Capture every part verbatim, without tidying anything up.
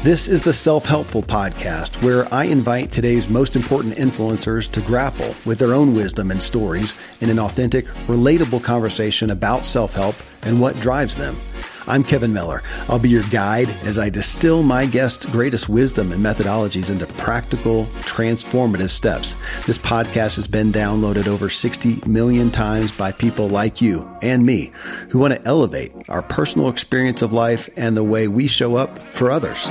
This is the Self-Helpful Podcast, where I invite today's most important influencers to grapple with their own wisdom and stories in an authentic, relatable conversation about self-help and what drives them. I'm Kevin Miller. I'll be your guide as I distill my guests' greatest wisdom and methodologies into practical, transformative steps. This podcast has been downloaded over sixty million times by people like you and me who want to elevate our personal experience of life and the way we show up for others.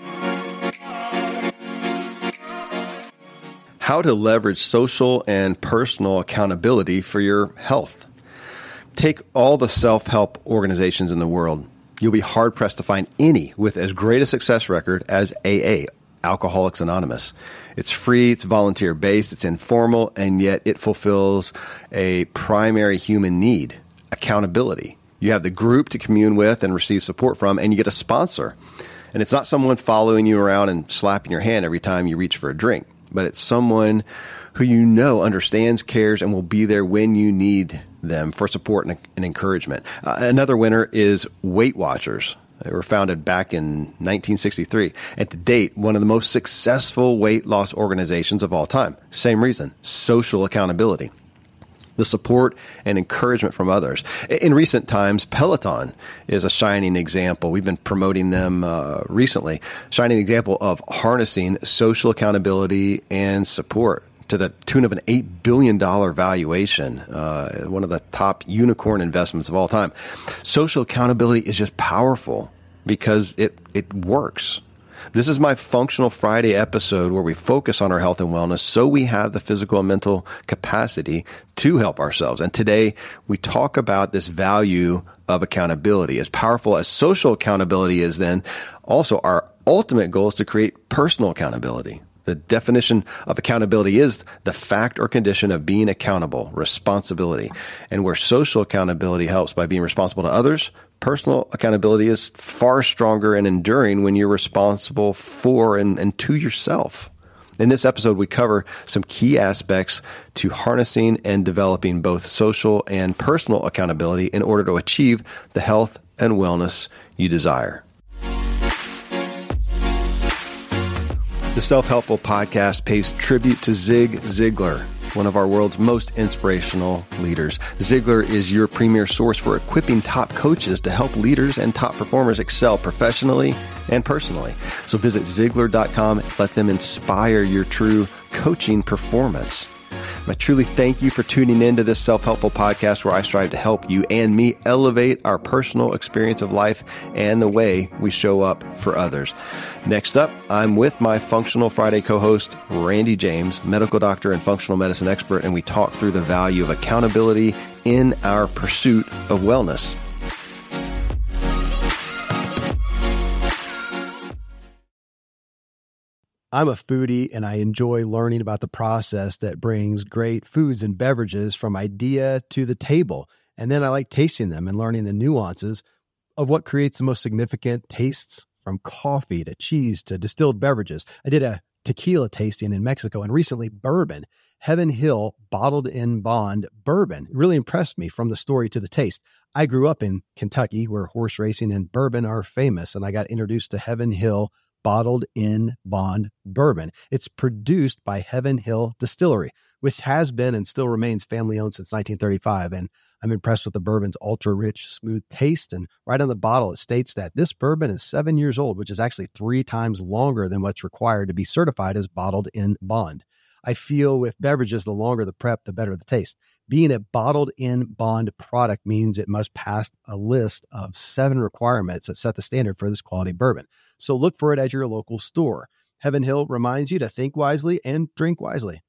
How to leverage social and personal accountability for your health. Take all the self-help organizations in the world. You'll be hard-pressed to find any with as great a success record as A A, Alcoholics Anonymous. It's free, it's volunteer-based, it's informal, and yet it fulfills a primary human need, accountability. You have the group to commune with and receive support from, and you get a sponsor. And it's not someone following you around and slapping your hand every time you reach for a drink, but it's someone who you know understands, cares, and will be there when you need them for support and, and encouragement. Uh, another winner is Weight Watchers. They were founded back in nineteen sixty-three, and to date, one of the most successful weight loss organizations of all time. Same reason, social accountability. The support and encouragement from others. In recent times, Peloton is a shining example. We've been promoting them uh, recently. Shining example of harnessing social accountability and support to the tune of an eight billion dollars valuation, uh, one of the top unicorn investments of all time. Social accountability is just powerful because it, it works. This is my Functional Friday episode where we focus on our health and wellness so we have the physical and mental capacity to help ourselves. And today we talk about this value of accountability. As powerful as social accountability is, then also our ultimate goal is to create personal accountability. The definition of accountability is the fact or condition of being accountable, responsibility. And where social accountability helps by being responsible to others, personal accountability is far stronger and enduring when you're responsible for and, and to yourself. In this episode, we cover some key aspects to harnessing and developing both social and personal accountability in order to achieve the health and wellness you desire. The Self-Helpful Podcast pays tribute to Zig Ziglar, one of our world's most inspirational leaders. Ziglar is your premier source for equipping top coaches to help leaders and top performers excel professionally and personally. So visit Ziglar dot com, let them inspire your true coaching performance. I truly thank you for tuning in to this Self-Helpful Podcast where I strive to help you and me elevate our personal experience of life and the way we show up for others. Next up, I'm with my Functional Friday co-host, Randy James, medical doctor and functional medicine expert, and we talk through the value of accountability in our pursuit of wellness. I'm a foodie and I enjoy learning about the process that brings great foods and beverages from idea to the table. And then I like tasting them and learning the nuances of what creates the most significant tastes, from coffee to cheese to distilled beverages. I did a tequila tasting in Mexico and recently bourbon. Heaven Hill Bottled in Bond Bourbon really impressed me from the story to the taste. I grew up in Kentucky where horse racing and bourbon are famous, and I got introduced to Heaven Hill Bottled in Bond Bourbon. It's produced by Heaven Hill Distillery, which has been and still remains family-owned since nineteen thirty-five. And I'm impressed with the bourbon's ultra-rich, smooth taste. And right on the bottle, it states that this bourbon is seven years old, which is actually three times longer than what's required to be certified as Bottled in Bond. I feel with beverages, the longer the prep, the better the taste. Being a Bottled in Bond product means it must pass a list of seven requirements that set the standard for this quality bourbon. So look for it at your local store. Heaven Hill reminds you to think wisely and drink wisely.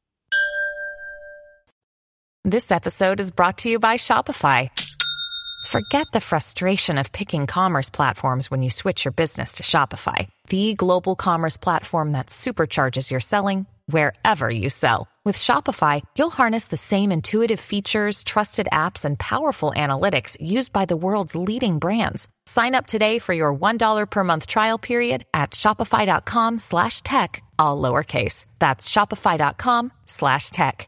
This episode is brought to you by Shopify. Forget the frustration of picking commerce platforms when you switch your business to Shopify, the global commerce platform that supercharges your selling wherever you sell. With Shopify, you'll harness the same intuitive features, trusted apps, and powerful analytics used by the world's leading brands. Sign up today for your one dollar per month trial period at shopify.com slash tech, all lowercase. That's shopify.com slash tech.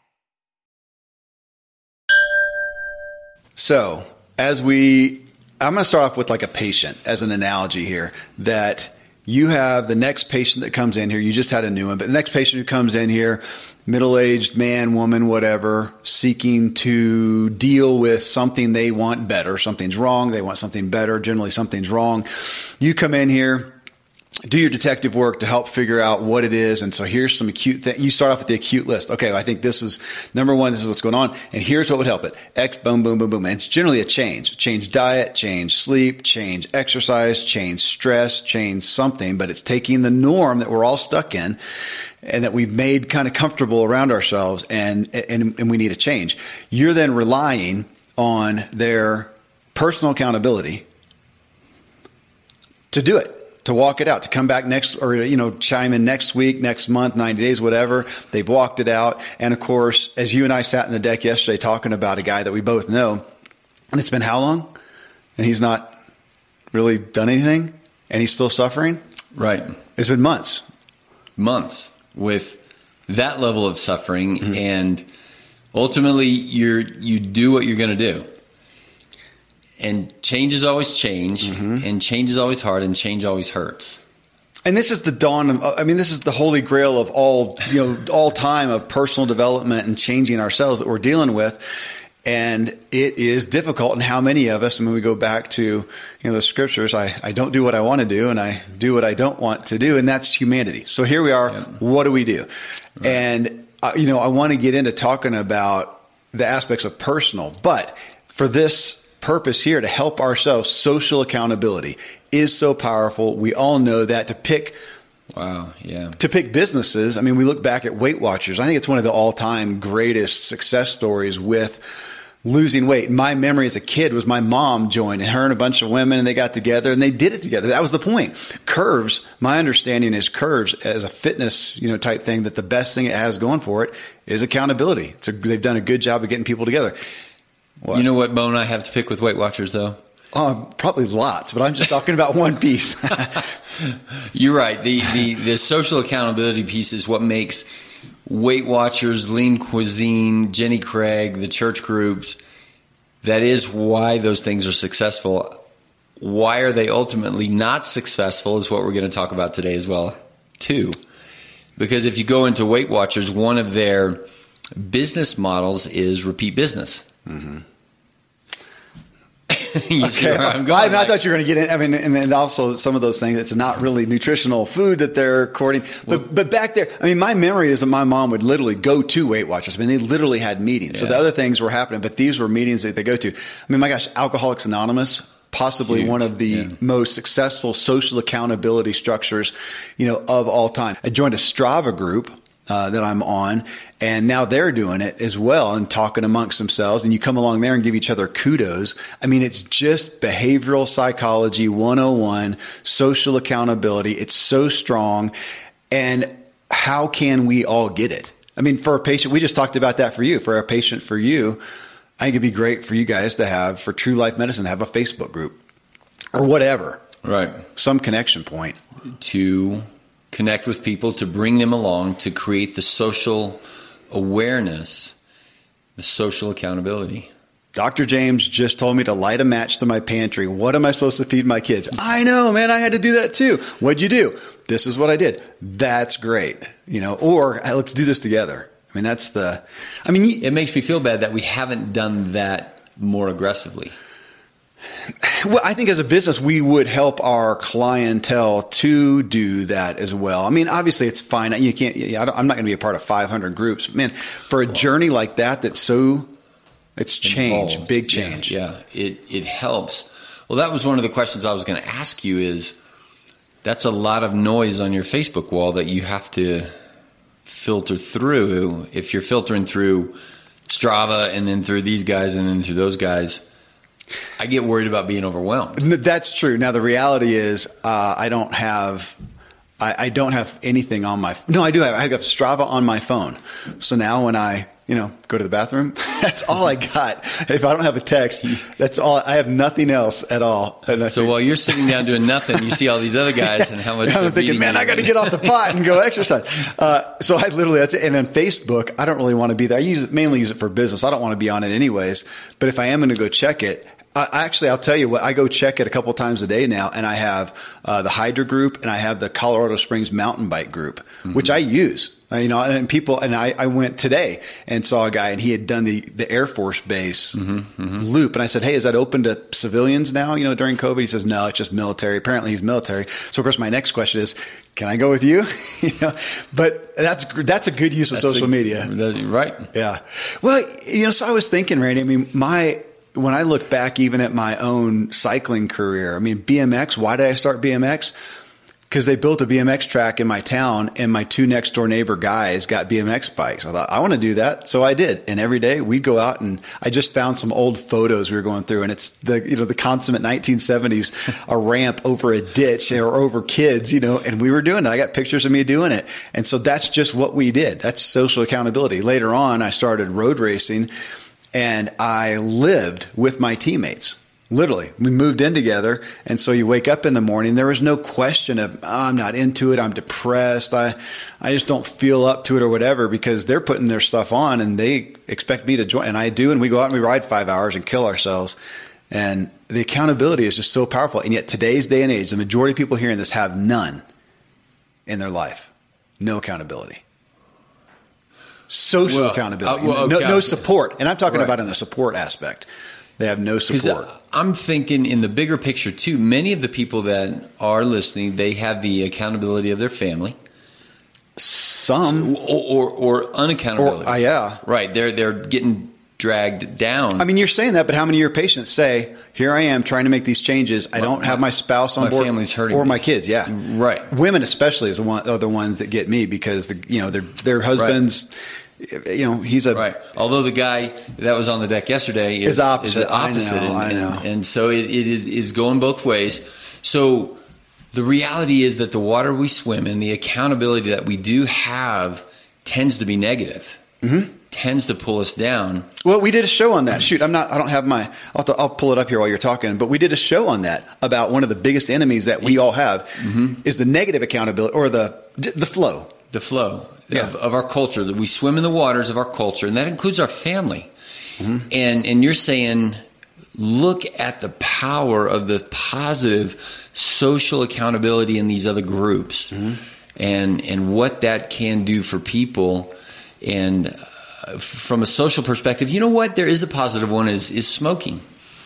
So, as we, I'm going to start off with like a patient as an analogy here, that you have the next patient that comes in here. You just had a new one, but the next patient who comes in here, middle-aged man, woman, whatever, seeking to deal with something they want better. Something's wrong. They want something better. Generally, something's wrong. You come in here, do your detective work to help figure out what it is. And so here's some acute things. You start off with the acute list. Okay, I think this is number one. This is what's going on. And here's what would help it. X, boom, boom, boom, boom. And it's generally a change. Change diet, change sleep, change exercise, change stress, change something. But it's taking the norm that we're all stuck in and that we've made kind of comfortable around ourselves, and, and, and we need a change. You're then relying on their personal accountability to do it. To walk it out, to come back next, or, you know, chime in next week, next month, ninety days, whatever. They've walked it out. And of course, as you and I sat in the deck yesterday talking about a guy that we both know, and it's been how long? And he's not really done anything, and he's still suffering? Right. It's been months. Months with that level of suffering. Mm-hmm. And ultimately, you're, you do what you're going to do. And change is always change, mm-hmm. and change is always hard, and change always hurts. And this is the dawn of, I mean, this is the holy grail of all, you know, all time of personal development and changing ourselves that we're dealing with. And it is difficult. And how many of us, I mean, we go back to, you know, the scriptures, I, I don't do what I want to do, and I do what I don't want to do. And that's humanity. So here we are. Yep. What do we do? Right. And, uh, you know, I want to get into talking about the aspects of personal, but for this purpose here to help ourselves, social accountability is so powerful. We all know that. To pick, wow, yeah, to pick businesses. I mean, we look back at Weight Watchers. I think it's one of the all-time greatest success stories with losing weight. My memory as a kid was my mom joined, and her and a bunch of women, and they got together and they did it together. That was the point. Curves. My understanding is Curves as a fitness, you know, type thing, that the best thing it has going for it is accountability. It's a, they've done a good job of getting people together. What? You know what bone I have to pick with Weight Watchers, though? Oh, probably lots, but I'm just talking about one piece. You're right. The, the the social accountability piece is what makes Weight Watchers, Lean Cuisine, Jenny Craig, the church groups, that is why those things are successful. Why are they ultimately not successful is what we're going to talk about today as well, too. Because if you go into Weight Watchers, one of their business models is repeat business. Mm-hmm. You see where I'm going? I, mean, I thought you were going to get in. I mean, and, and also some of those things, it's not really nutritional food that they're courting. But well, but back there, I mean, my memory is that my mom would literally go to Weight Watchers. I mean, they literally had meetings. Yeah. So the other things were happening, but these were meetings that they go to. I mean, my gosh, Alcoholics Anonymous, possibly huge. One of the yeah. most successful social accountability structures, you know, of all time. I joined a Strava group Uh, that I'm on, and now they're doing it as well and talking amongst themselves, and you come along there and give each other kudos. I mean, it's just behavioral psychology one oh one, social accountability. It's so strong. And how can we all get it? I mean, for a patient, we just talked about that for you, for a patient, for you, I think it'd be great for you guys to have, for True Life Medicine, to have a Facebook group or whatever. Right. Some connection point. To connect with people, to bring them along, to create the social awareness, the social accountability. Doctor James just told me to light a match to my pantry. What am I supposed to feed my kids? I know, man, I had to do that too. What'd you do? This is what I did. That's great. You know, or hey, let's do this together. I mean, that's the, I mean, it makes me feel bad that we haven't done that more aggressively. Well, I think as a business, we would help our clientele to do that as well. I mean, obviously it's fine. You can't, I'm not going to be a part of five hundred groups, man, for a journey like that, that's so, it's change, involved. Big change. Yeah, yeah. It, it helps. Well, that was one of the questions I was going to ask you is, that's a lot of noise on your Facebook wall that you have to filter through. If you're filtering through Strava and then through these guys and then through those guys, I get worried about being overwhelmed. That's true. Now, the reality is uh, I don't have I, I don't have anything on my – no, I do have. I have Strava on my phone. So now when I, you know, go to the bathroom, that's all I got. If I don't have a text, that's all. I have nothing else at all. And so while you're sitting down doing nothing, you see all these other guys and how much I'm thinking, man, I got to get off the pot and go exercise. Uh, so I literally – that's it. And then Facebook, I don't really want to be there. I use it, mainly use it for business. I don't want to be on it anyways. But if I am going to go check it – I, actually, I'll tell you what, I go check it a couple times a day now, and I have uh, the Hydra group and I have the Colorado Springs mountain bike group, mm-hmm. which I use. Uh, you know, and people, and I, I went today and saw a guy, and he had done the, the Air Force Base mm-hmm, mm-hmm. loop. And I said, hey, is that open to civilians now, you know, during COVID? He says, no, it's just military. Apparently he's military. So of course my next question is, can I go with you? you know, but that's, that's a good use of that's social a, media. Right. Yeah. Well, you know, so I was thinking, Randy, I mean, my, when I look back even at my own cycling career, I mean, B M X, why did I start B M X? Because they built a B M X track in my town, and my two next door neighbor guys got B M X bikes. I thought, I want to do that. So I did. And every day we'd go out, and I just found some old photos we were going through, and it's the, you know, the consummate nineteen seventies, a ramp over a ditch or over kids, you know, and we were doing it. I got pictures of me doing it. And so that's just what we did. That's social accountability. Later on, I started road racing, and I lived with my teammates. Literally, we moved in together. And so you wake up in the morning, there was no question of, oh, I'm not into it. I'm depressed. I, I just don't feel up to it or whatever, because they're putting their stuff on and they expect me to join. And I do. And we go out and we ride five hours and kill ourselves. And the accountability is just so powerful. And yet today's day and age, the majority of people hearing this have none in their life. No accountability. Social well, accountability. Uh, well, no, no support. And I'm talking right. about in the support aspect. They have no support. I'm thinking in the bigger picture too, many of the people that are listening, they have the accountability of their family. Some. Or, or, or unaccountability. Or, uh, yeah. Right. They're, they're getting dragged down. I mean, you're saying that, but how many of your patients say, here I am trying to make these changes. I don't have my spouse on my board. My family's hurting Or me. my kids, yeah. Right. Women especially is the one, are the ones that get me, because the, you know, their, their husbands... Right. You know, he's a right. Although the guy that was on the deck yesterday is, is opposite. Is the opposite, I know, and, I know. And, and so it, it is, is going both ways. So the reality is that the water we swim in, the accountability that we do have, tends to be negative. Mm-hmm. Tends to pull us down. Well, we did a show on that. Shoot, I'm not. I don't have my. I'll, I'll pull it up here while you're talking. But we did a show on that about one of the biggest enemies that we all have mm-hmm. is the negative accountability, or the the flow. The flow. Yeah. Of, of our culture, that we swim in the waters of our culture, and that includes our family. Mm-hmm. And and you're saying, look at the power of the positive social accountability in these other groups, mm-hmm. and and what that can do for people. And uh, from a social perspective, you know what? There is a positive one: is is smoking.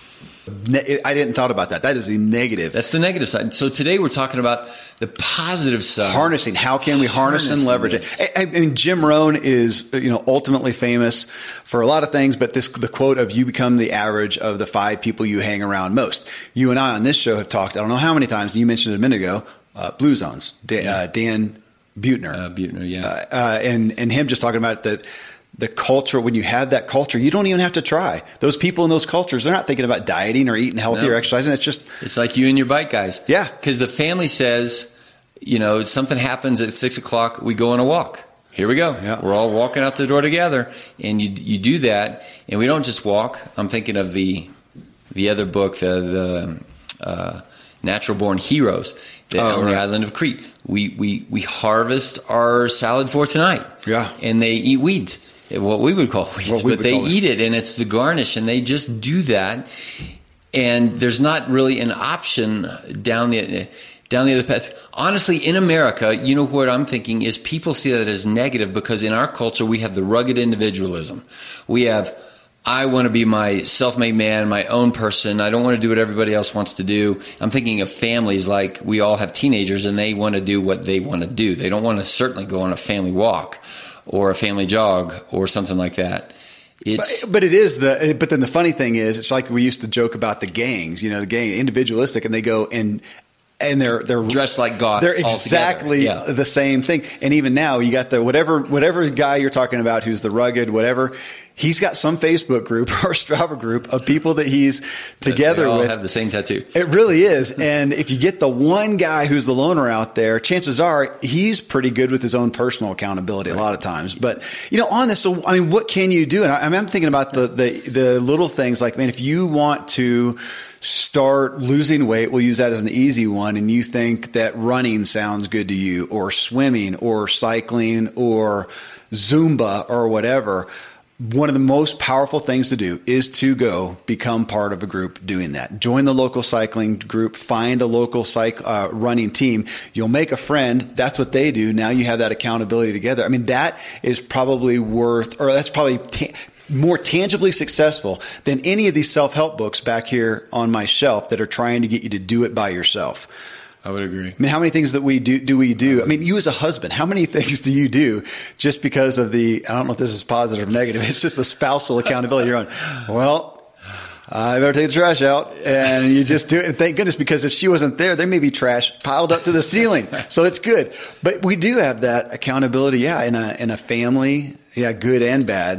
I didn't thought about that. That is the negative. That's the negative side. So today we're talking about the positive side. Harnessing. How can we harness Harnessing and leverage it? I, I mean, Jim Rohn is, you know, ultimately famous for a lot of things, but this, the quote of, you become the average of the five people you hang around most. You and I on this show have talked, I don't know how many times, you mentioned it a minute ago, uh, Blue Zones, Dan, yeah. uh, Dan Buettner. Uh, Buettner, yeah. Uh, uh, and, and him just talking about the, the culture. When you have that culture, you don't even have to try. Those people in those cultures, they're not thinking about dieting or eating healthy no. or exercising. It's just, it's like you and your bike guys. Yeah. Because the family says, you know, something happens at six o'clock, we go on a walk. Here we go. Yeah. We're all walking out the door together, and you you do that, and we don't just walk. I'm thinking of the the other book, the the uh, Natural Born Heroes, that oh, on right. the island of Crete. We we we harvest our salad for tonight. Yeah. And they eat weeds. What we would call weeds, we but would they call eat it, and it's the garnish, and they just do that. And there's not really an option down the down the other path. Honestly, in America, you know what I'm thinking is people see that as negative, because in our culture we have the rugged individualism. We have, I want to be my self-made man, my own person. I don't want to do what everybody else wants to do. I'm thinking of families, like we all have teenagers, and they want to do what they want to do. They don't want to certainly go on a family walk or a family jog or something like that. It's, but, but it is the, but then the funny thing is, it's like we used to joke about the gangs, you know, the gang, individualistic, and they go and, and they're, they're dressed like goth. They're exactly yeah. the same thing. And even now you got the, whatever, whatever guy you're talking about, who's the rugged, whatever, he's got some Facebook group or Strava group of people that he's together they all with. Have the same tattoo. It really is. And if you get the one guy who's the loner out there, chances are he's pretty good with his own personal accountability right. a lot of times. But, you know, on this, so, I mean, what can you do? And I, I mean, I'm thinking about the, the, the little things like, man, if you want to start losing weight, we'll use that as an easy one, and you think that running sounds good to you, or swimming or cycling or Zumba or whatever, one of the most powerful things to do is to go become part of a group doing that. Join the local cycling group, find a local cycle, uh, running team. You'll make a friend. That's what they do. Now you have that accountability together. I mean, that is probably worth, or that's probably ta- more tangibly successful than any of these self-help books back here on my shelf that are trying to get you to do it by yourself. I would agree. I mean, how many things that we do, do we do? I mean, you as a husband, how many things do you do just because of the, I don't know if this is positive or negative. It's just the spousal accountability. You're on, well, I better take the trash out, and you just do it. And thank goodness, because if she wasn't there, there may be trash piled up to the ceiling. So it's good. But we do have that accountability. Yeah. In a, in a family. Yeah. Good and bad.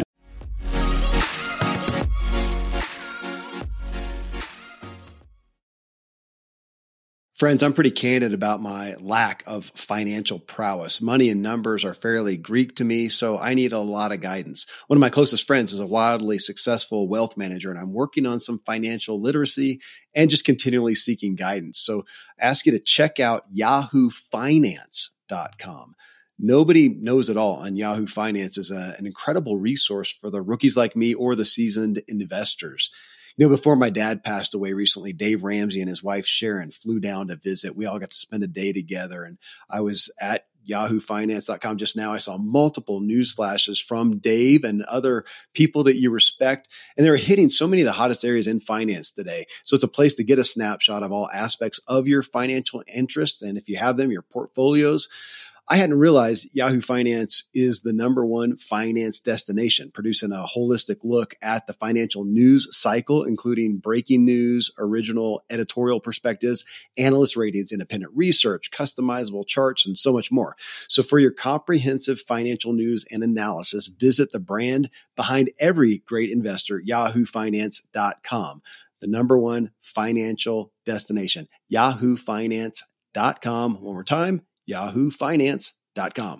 Friends, I'm pretty candid about my lack of financial prowess. Money and numbers are fairly Greek to me, so I need a lot of guidance. One of my closest friends is a wildly successful wealth manager, and I'm working on some financial literacy and just continually seeking guidance. So I ask you to check out yahoo finance dot com. Nobody knows it all, and Yahoo Finance is a, an incredible resource for the rookies like me or the seasoned investors. You know, before my dad passed away recently, Dave Ramsey and his wife Sharon flew down to visit. We all got to spend a day together, and I was at yahoo finance dot com just now. I saw multiple news flashes from Dave and other people that you respect, and they were hitting so many of the hottest areas in finance today. So it's a place to get a snapshot of all aspects of your financial interests, and if you have them, your portfolios. I hadn't realized Yahoo Finance is the number one finance destination, producing a holistic look at the financial news cycle, including breaking news, original editorial perspectives, analyst ratings, independent research, customizable charts, and so much more. So for your comprehensive financial news and analysis, visit the brand behind every great investor, yahoo finance dot com, the number one financial destination, yahoo finance dot com. One more time, yahoo finance dot com.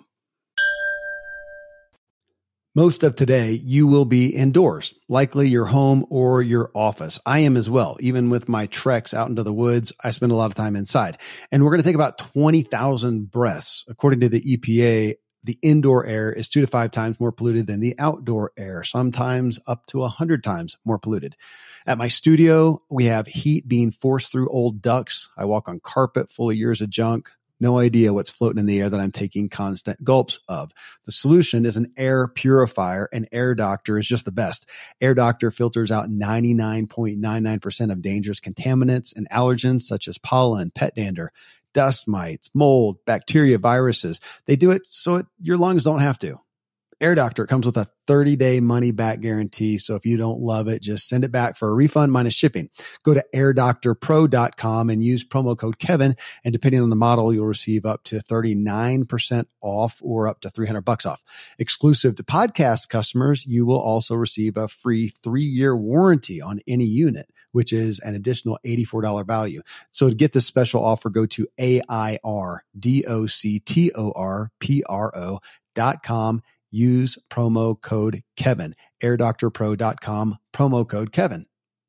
Most of today, you will be indoors, likely your home or your office. I am as well. Even with my treks out into the woods, I spend a lot of time inside. And we're going to take about twenty thousand breaths. According to the E P A, the indoor air is two to five times more polluted than the outdoor air, sometimes up to one hundred times more polluted. At my studio, we have heat being forced through old ducts. I walk on carpet full of years of junk. No idea what's floating in the air that I'm taking constant gulps of. The solution is an air purifier, and Air Doctor is just the best. Air Doctor filters out ninety-nine point nine nine percent of dangerous contaminants and allergens such as pollen, pet dander, dust mites, mold, bacteria, viruses. They do it so it, your lungs don't have to. Air Doctor comes with a thirty-day money-back guarantee, so if you don't love it, just send it back for a refund minus shipping. Go to air doctor pro dot com and use promo code Kevin, and depending on the model, you'll receive up to thirty-nine percent off or up to three hundred bucks off. Exclusive to podcast customers, you will also receive a free three-year warranty on any unit, which is an additional eighty-four dollars value. So to get this special offer, go to A I R D O C T O R P R O dot com. Use promo code Kevin, air doctor pro dot com, promo code Kevin.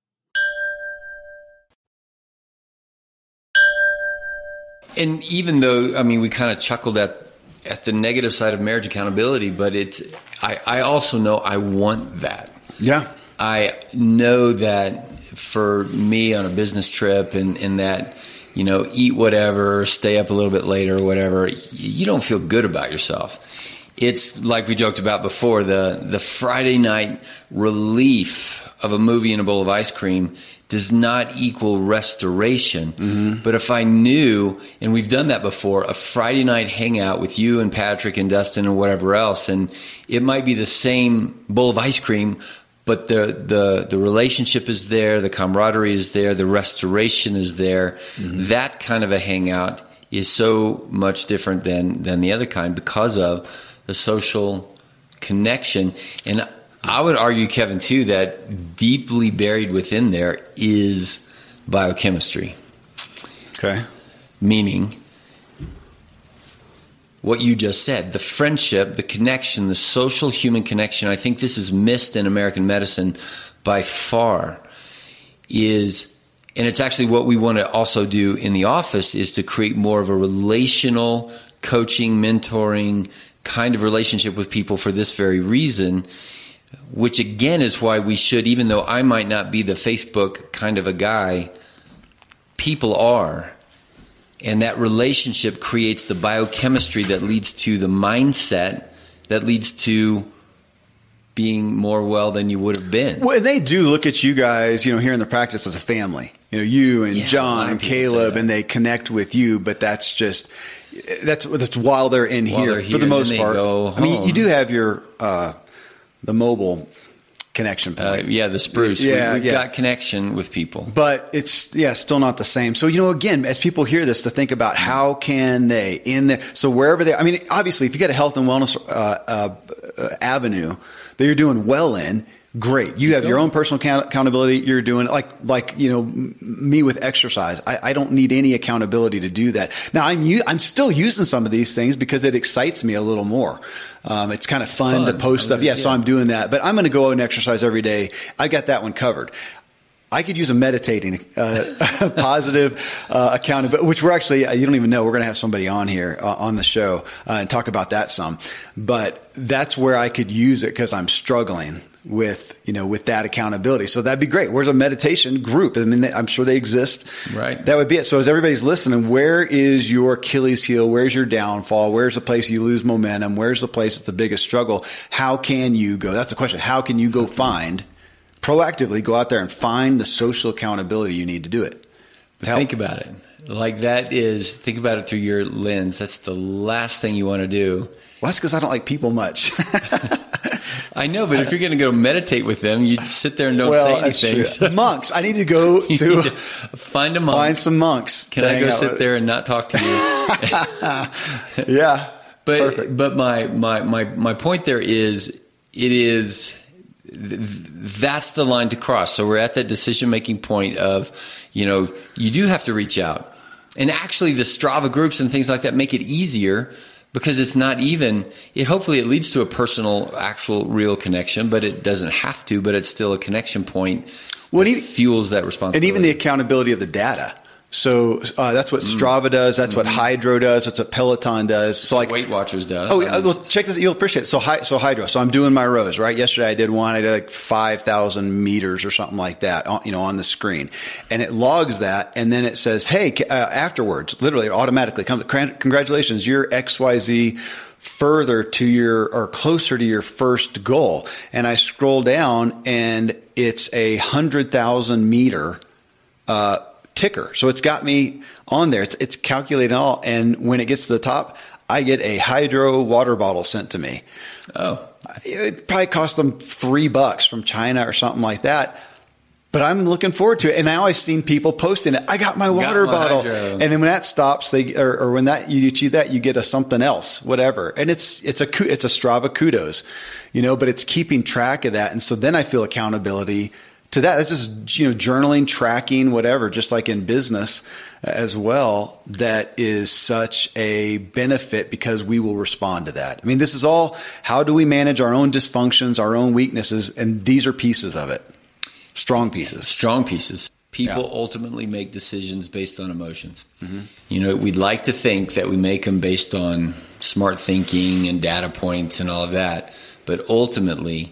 And even though, I mean, we kind of chuckled at, at the negative side of marriage accountability, but it's, I, I also know I want that. Yeah. I know that for me on a business trip and, and that, you know, eat whatever, stay up a little bit later or whatever, you don't feel good about yourself. It's like we joked about before, the, the Friday night relief of a movie and a bowl of ice cream does not equal restoration. Mm-hmm. But if I knew, and we've done that before, a Friday night hangout with you and Patrick and Dustin and whatever else, and it might be the same bowl of ice cream, but the, the, the relationship is there, the camaraderie is there, the restoration is there. Mm-hmm. That kind of a hangout is so much different than, than the other kind because of the social connection. And I would argue, Kevin, too, that deeply buried within there is biochemistry. Okay. Meaning what you just said, the friendship, the connection, the social human connection. I think this is missed in American medicine by far is, and it's actually what we want to also do in the office, is to create more of a relational coaching, mentoring kind of relationship with people for this very reason. which again is why we should, even though I might not be the Facebook kind of a guy, people are. And that relationship creates the biochemistry that leads to the mindset that leads to being more well than you would have been. Well, they do look at you guys, you know, here in the practice as a family. You know, you and Yeah, a John lot of and people say Caleb, that. and they connect with you. But that's just that's that's while they're in While here they're for here, the and most then they part. go I mean, home. you do have your uh, the mobile connection Uh, point. yeah, the spruce. Yeah, we, we've yeah. got connection with people. But it's, yeah, still not the same. So, you know, again, as people hear this, to think about how can they in the, so wherever they, I mean, obviously if you get a health and wellness uh, uh, uh, avenue that you're doing well in, great. You have your own personal account- accountability. You're doing like, like, you know, m- me with exercise. I, I don't need any accountability to do that. Now I'm, u- I'm still using some of these things because it excites me a little more. Um, it's kind of fun, Fun. to post stuff. Yeah, so Yeah. I'm doing that, but I'm going to go and exercise every day. I got that one covered. I could use a meditating, uh, positive uh, accountability, which we're actually, you don't even know, we're going to have somebody on here uh, on the show uh, and talk about that some. But that's where I could use it because I'm struggling with, you know, with that accountability. So that'd be great. Where's a meditation group? I mean, I'm sure they exist. Right. That would be it. So as everybody's listening, where is your Achilles heel? Where's your downfall? Where's the place you lose momentum? Where's the place that's the biggest struggle? How can you go? That's the question. How can you go find proactively go out there and find the social accountability you need to do it? But think about it. Like that is, think about it through your lens. That's the last thing you want to do. Well, that's because I don't like people much. I know, but if you're going to go meditate with them, you sit there and don't well, say that's anything. true. So Monks. I need to go you to need to find a monk. find some monks. Can to I hang go out sit with. there and not talk to you? Yeah. But Perfect. but my, my my my point there is it is th- that's the line to cross. So we're at that decision making point of, you know, you do have to reach out. And actually the Strava groups and things like that make it easier because it's not even it hopefully it leads to a personal, actual, real connection, but it doesn't have to, but it's still a connection point. Well, that even- fuels that responsibility. And even the accountability of the data. So uh, that's what Strava does. That's what Hydro does. That's what Peloton does. So like Weight Watchers does. Oh, yeah, well, check this. You'll appreciate it. So, hi, so Hydro. So I'm doing my rows, right? Yesterday I did one. I did like five thousand meters or something like that, on, you know, on the screen. And it logs that. And then it says, hey, uh, afterwards, literally it automatically comes, congratulations, you're X Y Z further to your, or closer to your first goal. And I scroll down and it's a hundred thousand meter, uh, ticker. So it's got me on there. It's, it's calculating all. And when it gets to the top, I get a Hydro water bottle sent to me. Oh. It probably cost them three bucks from China or something like that. But I'm looking forward to it. And now I've seen people posting it. I got my water my bottle. Hydro. And then when that stops, they, or, or when that, you achieve that, you get a something else, whatever. And it's, it's a, it's a Strava kudos, you know, but it's keeping track of that. And so then I feel accountability to that. That's just, you know, journaling, tracking, whatever, just like in business as well. That is such a benefit because we will respond to that. I mean, this is all, how do we manage our own dysfunctions, our own weaknesses? And these are pieces of it. Strong pieces. Strong pieces. People Yeah. ultimately make decisions based on emotions. Mm-hmm. You know, we'd like to think that we make them based on smart thinking and data points and all of that. But ultimately,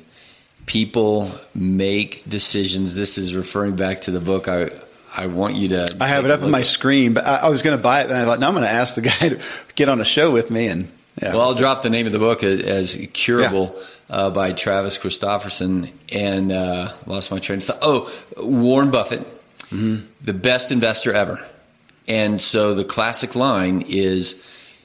people make decisions. This is referring back to the book. I I want you to. I have take it a up on look my at. screen, but I, I was going to buy it, and I thought, no, I'm going to ask the guy to get on a show with me. And yeah, Well, I'll drop the name of the book as, as Curable uh, by Travis Christofferson, and uh, lost my train of thought. Oh, Warren Buffett, mm-hmm. the best investor ever. And so the classic line is,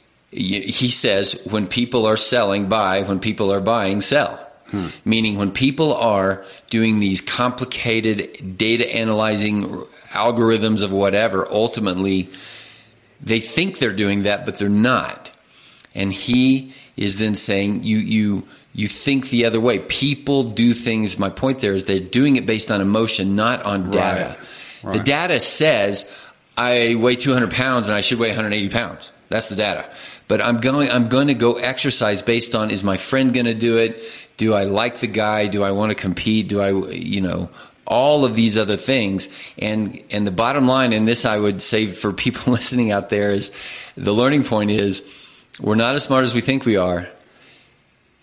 he says, when people are selling, buy. When people are buying, sell. Hmm. Meaning when people are doing these complicated data analyzing algorithms of whatever, ultimately they think they're doing that, but they're not. And he is then saying, you you you think the other way. People do things, my point there is they're doing it based on emotion, not on data. Right. Right. The data says, I weigh two hundred pounds and I should weigh one hundred eighty pounds. That's the data. But I'm going, I'm going to go exercise based on, is my friend going to do it? Do I like the guy? Do I want to compete? Do I, you know, all of these other things. And, and the bottom line, and this I would say for people listening out there, is the learning point is we're not as smart as we think we are.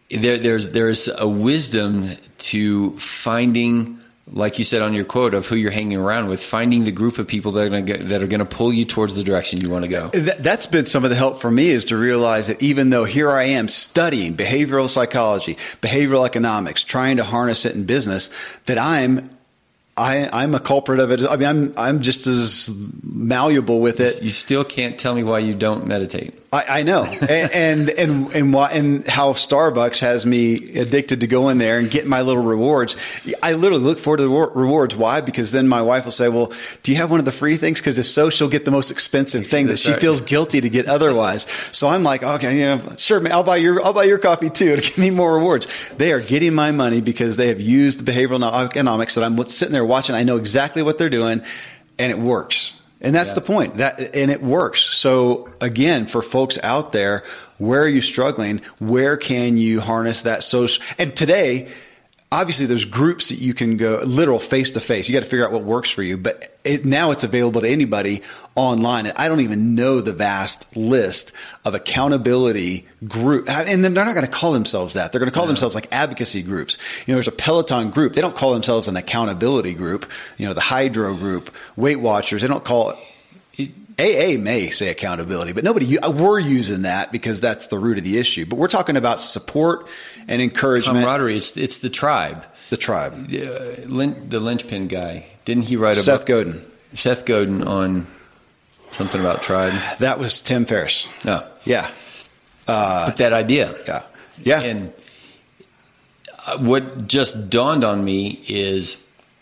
there, there's there's a wisdom to finding, like you said on your quote of who you're hanging around with, finding the group of people that are going to that are going to pull you towards the direction you want to go. That's been some of the help for me, is to realize that even though here I am studying behavioral psychology, behavioral economics, trying to harness it in business, that I'm I, I'm a culprit of it. I mean, I'm I'm just as malleable with it. You still can't tell me why you don't meditate. I, I know, and, and and and why, and how Starbucks has me addicted to go in there and get my little rewards. I literally look forward to the rewards. Why? Because then my wife will say, "Well, do you have one of the free things?" Because if so, she'll get the most expensive thing that she feels guilty to get otherwise. So I'm like, "Okay, you know, sure, man, I'll buy your I'll buy your coffee too to give me more rewards." They are getting my money because they have used the behavioral economics that I'm sitting there watching. I know exactly what they're doing, and it works. And that's yeah. the point. That and it works. So again, for folks out there, where are you struggling? Where can you harness that social? And today, obviously, there's groups that you can go literal face to face. You got to figure out what works for you. But it, now it's available to anybody online. And I don't even know the vast list of accountability group. And they're not going to call themselves that. They're going to call no. themselves like advocacy groups. You know, there's a Peloton group. They don't call themselves an accountability group. You know, the Hydro group, Weight Watchers. They don't call it. A A may say accountability, but nobody, we're using that because that's the root of the issue. But we're talking about support and encouragement. Camaraderie. It's, it's the tribe. The tribe. The, uh, Lin, the linchpin guy. Didn't he write a Seth book? Godin. Seth Godin on something about tribe. That was Tim Ferriss. Oh. Yeah. Uh, but that idea. Yeah. Yeah. And what just dawned on me is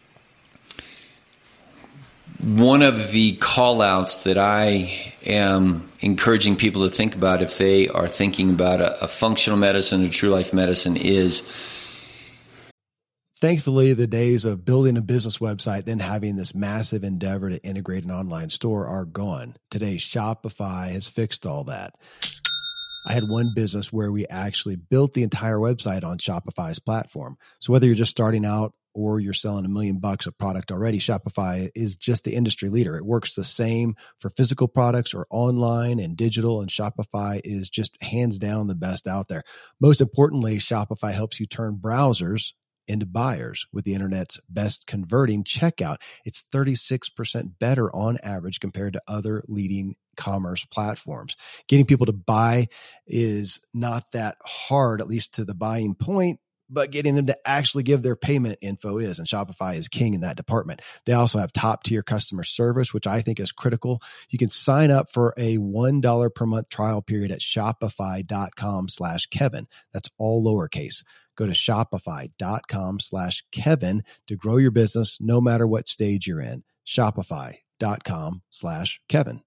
one of the call-outs that I am encouraging people to think about if they are thinking about a, a functional medicine or true life medicine is, thankfully, the days of building a business website, then having this massive endeavor to integrate an online store are gone. Today, Shopify has fixed all that. I had one business where we actually built the entire website on Shopify's platform. So whether you're just starting out or you're selling a million bucks of product already, Shopify is just the industry leader. It works the same for physical products or online and digital, and Shopify is just hands down the best out there. Most importantly, Shopify helps you turn browsers into buyers with the internet's best converting checkout. It's thirty-six percent better on average compared to other leading commerce platforms. Getting people to buy is not that hard, at least to the buying point, but getting them to actually give their payment info is, and Shopify is king in that department. They also have top tier customer service, which I think is critical. You can sign up for a one dollar per month trial period at shopify.com slash Kevin. That's all lowercase. Go to shopify.com slash Kevin to grow your business no matter what stage you're in. Shopify.com slash Kevin.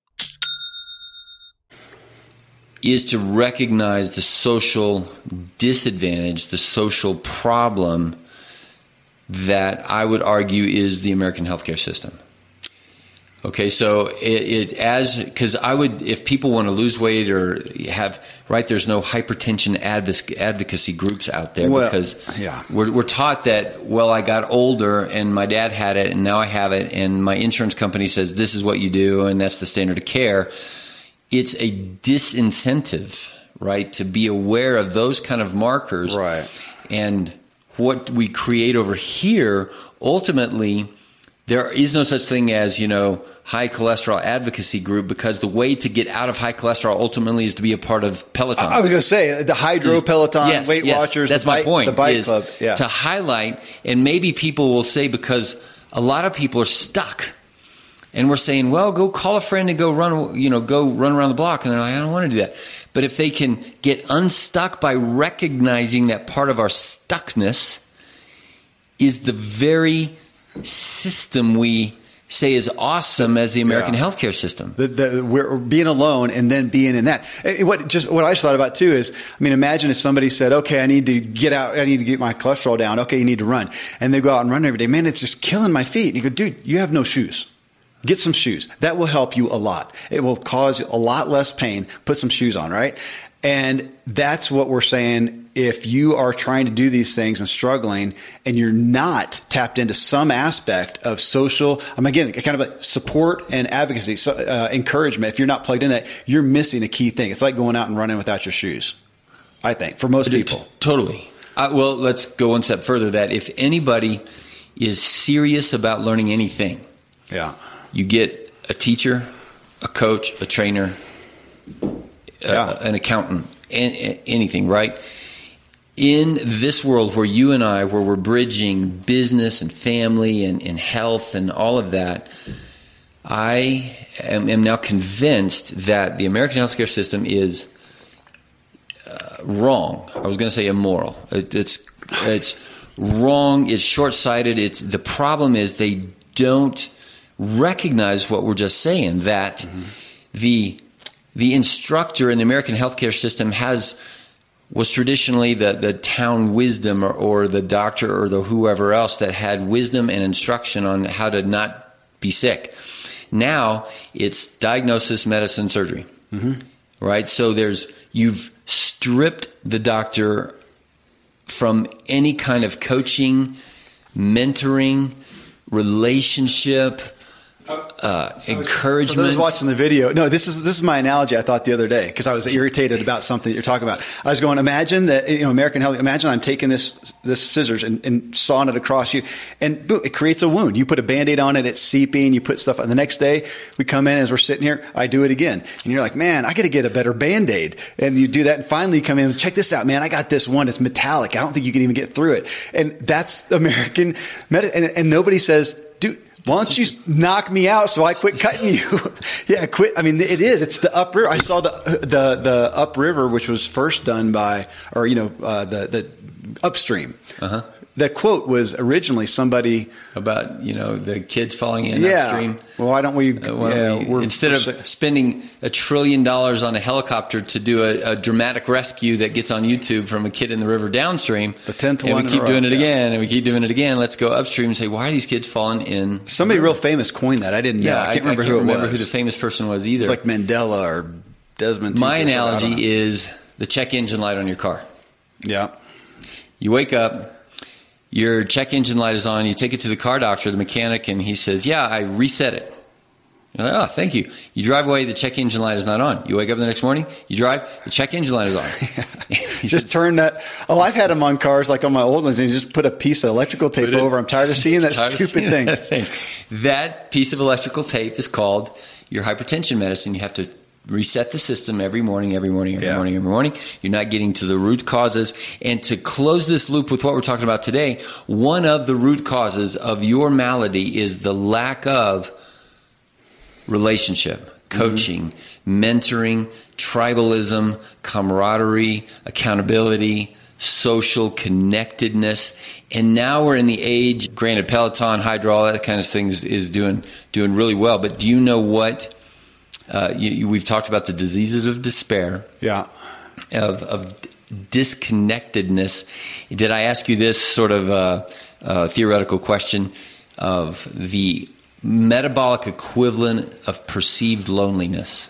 Is to recognize the social disadvantage, the social problem that I would argue is the American healthcare system. Okay, so it, it as because I would, if people want to lose weight or have right, there's no hypertension advoc- advocacy groups out there well, because yeah. we're, we're taught that, well, I got older and my dad had it and now I have it and my insurance company says this is what you do and that's the standard of care. It's a disincentive, right, to be aware of those kind of markers. Right. And what we create over here, ultimately, there is no such thing as, you know, high cholesterol advocacy group, because the way to get out of high cholesterol ultimately is to be a part of Peloton. I was going to say the Hydro, is, Peloton, yes, Weight yes, Watchers. That's the my bike, point. The bike is club. Yeah. To highlight, and maybe people will say, because a lot of people are stuck. And we're saying, well, go call a friend and go run, you know, go run around the block. And they're like, I don't want to do that. But if they can get unstuck by recognizing that part of our stuckness is the very system we say is awesome as the American yeah. healthcare system. The, the, we're being alone and then being in that. What just what I just thought about too is, I mean, imagine if somebody said, okay, I need to get out, I need to get my cholesterol down. Okay, you need to run. And they go out and run every day. Man, it's just killing my feet. And you go, dude, you have no shoes. Get some shoes. That will help you a lot. It will cause a lot less pain. Put some shoes on, right? And that's what we're saying. If you are trying to do these things and struggling and you're not tapped into some aspect of social, I'm again, kind of a support and advocacy, so, uh, encouragement, if you're not plugged in that, you're missing a key thing. It's like going out and running without your shoes. I think, for most people. Totally. Uh, well, let's go one step further. That if anybody is serious about learning anything, yeah, you get a teacher, a coach, a trainer, yeah. uh, an accountant, and, anything, right? In this world where you and I, where we're bridging business and family and, and health and all of that, I am, am now convinced that the American healthcare system is uh, wrong. I was going to say immoral. It, it's it's wrong. It's short-sighted. It's the problem is they don't recognize what we're just saying, that mm-hmm. the the instructor in the American healthcare system has was traditionally the, the town wisdom or, or the doctor or the whoever else that had wisdom and instruction on how to not be sick. Now it's diagnosis, medicine, surgery, mm-hmm. right? So there's you've stripped the doctor from any kind of coaching, mentoring, relationship, Uh, encouragement. For those watching the video, no, this is this is my analogy I thought the other day because I was irritated about something that you're talking about. I was going, imagine that, you know, American Health, imagine I'm taking this this scissors and, and sawing it across you, and boom, it creates a wound. You put a Band-Aid on it, it's seeping, you put stuff on. The next day, we come in as we're sitting here, I do it again. And you're like, man, I got to get a better Band-Aid. And you do that, and finally you come in and check this out, man, I got this one, it's metallic. I don't think you can even get through it. And that's American medicine. And, and nobody says, dude, why don't you knock me out so I quit cutting you? yeah, quit. I mean, it is. It's the upriver. I saw the the the upriver, which was first done by, or you know, uh, the the upstream. Uh-huh. The quote was originally somebody about, you know, the kids falling in yeah. upstream. Well, why don't we? Uh, why yeah, don't we we're, instead we're of sick. spending a trillion dollars on a helicopter to do a, a dramatic rescue that gets on YouTube from a kid in the river downstream, the tenth and one, we keep in a doing row, it yeah. again, and we keep doing it again. Let's go upstream and say, why are these kids falling in? Somebody real famous coined that. I didn't know. Yeah, I can't remember I can't who remember it was. who the famous person was either. It's like Mandela or Desmond. My Tutu, analogy is the check engine light on your car. Yeah. You wake up. Your check engine light is on. You take it to the car doctor, the mechanic, and he says, yeah, I reset it. You're like, oh, thank you. You drive away, the check engine light is not on. You wake up the next morning, you drive, the check engine light is on. Just said, turn that. Oh, I've had them on cars, like on my old ones, and you just put a piece of electrical tape over. I'm tired of seeing that stupid seeing thing. That thing. That piece of electrical tape is called your hypertension medicine. You have to reset the system every morning, every morning, every yeah. morning, every morning. You're not getting to the root causes. And to close this loop with what we're talking about today, one of the root causes of your malady is the lack of relationship, coaching, mm-hmm. mentoring, tribalism, camaraderie, accountability, social connectedness. And now we're in the age, granted, Peloton, Hydro, all that kind of things is doing doing really well. But do you know what? Uh, you, you, we've talked about the diseases of despair, yeah, of, of disconnectedness. Did I ask you this sort of uh, uh, theoretical question of the metabolic equivalent of perceived loneliness?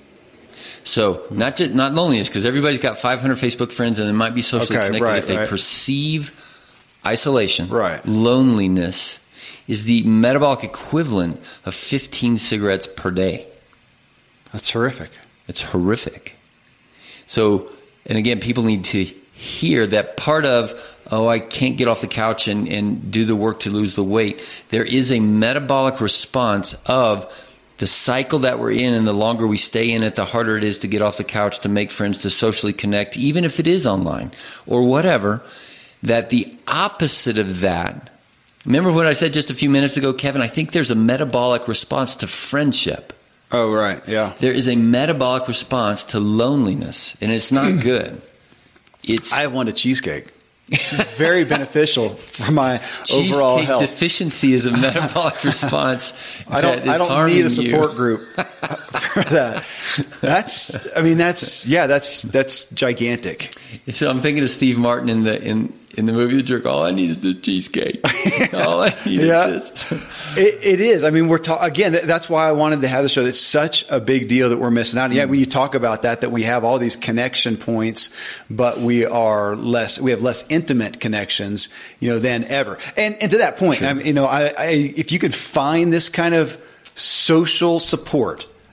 So not just, not loneliness, because everybody's got five hundred Facebook friends and they might be socially okay, connected. right, if they right. perceive isolation, right. loneliness is the metabolic equivalent of fifteen cigarettes per day. That's horrific. It's horrific. So, and again, people need to hear that part of, oh, I can't get off the couch and, and do the work to lose the weight. There is a metabolic response of the cycle that we're in, and the longer we stay in it, the harder it is to get off the couch, to make friends, to socially connect, even if it is online or whatever, that the opposite of that, remember what I said just a few minutes ago, Kevin? I think there's a metabolic response to friendship. Oh, right. Yeah. There is a metabolic response to loneliness, and it's not good. It's I want a cheesecake. It's very beneficial for my overall cheesecake health. Deficiency is a metabolic response. I don't. that is I don't harming need a support you. group for that. That's. I mean, that's. Yeah. That's. That's gigantic. So I'm thinking of Steve Martin in the in in the movie The Jerk. All I need is the cheesecake. All I need yeah. is this. It, it is. I mean, we're talking again. That's why I wanted to have the show. It's such a big deal that we're missing out. And yeah, when you talk about that, that we have all these connection points, but we are less. We have less intimate connections, you know, than ever. And and to that point, I mean, you know, I, I if you could find this kind of social support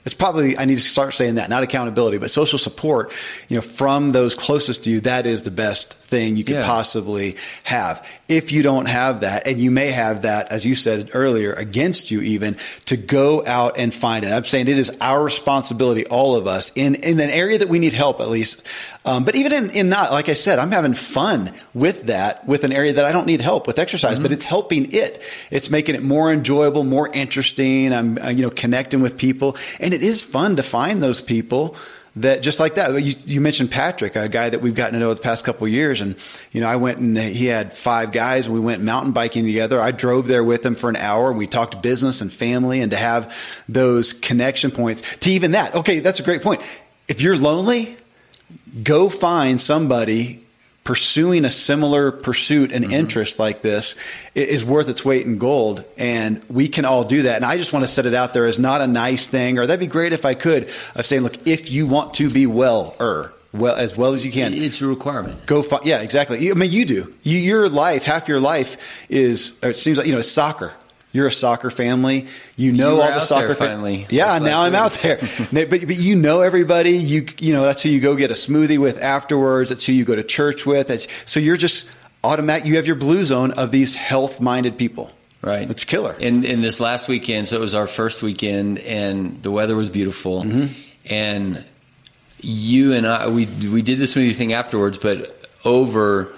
It's probably, I need to start saying that, not accountability, but social support, you know, from those closest to you. That is the best thing you could Yeah. possibly have. If you don't have that, and you may have that, as you said earlier, against you even, to go out and find it. I'm saying it is our responsibility, all of us, in, in an area that we need help at least. Um, but even in, in not, like I said, I'm having fun with that, with an area that I don't need help with exercise, mm-hmm. but it's helping it. It's making it more enjoyable, more interesting. I'm, uh, you know, connecting with people, and it is fun to find those people that just like that. You, you mentioned Patrick, a guy that we've gotten to know the past couple of years. And, you know, I went and he had five guys and we went mountain biking together. I drove there with him for an hour and we talked business and family, and to have those connection points to even that. Okay. That's a great point. If you're lonely, go find somebody pursuing a similar pursuit and mm-hmm. interest like this is worth its weight in gold. And we can all do that. And I just want to set it out there as not a nice thing, or that'd be great if I could, of saying, look, if you want to be well-er, well, as well as you can. It's a requirement. Go find, yeah, exactly. I mean, you do. You, your life, half your life is, or it seems like, you know, it's soccer. You're a soccer family. You know you all the out soccer there fa- finally. Yeah, That's now I'm out there. but, but you know everybody. You you know that's who you go get a smoothie with afterwards. That's who you go to church with. That's, so you're just automatic. You have your blue zone of these health-minded people. Right. It's killer. In in this last weekend, so it was our first weekend, and the weather was beautiful. Mm-hmm. And you and I, we we did the smoothie thing afterwards, but over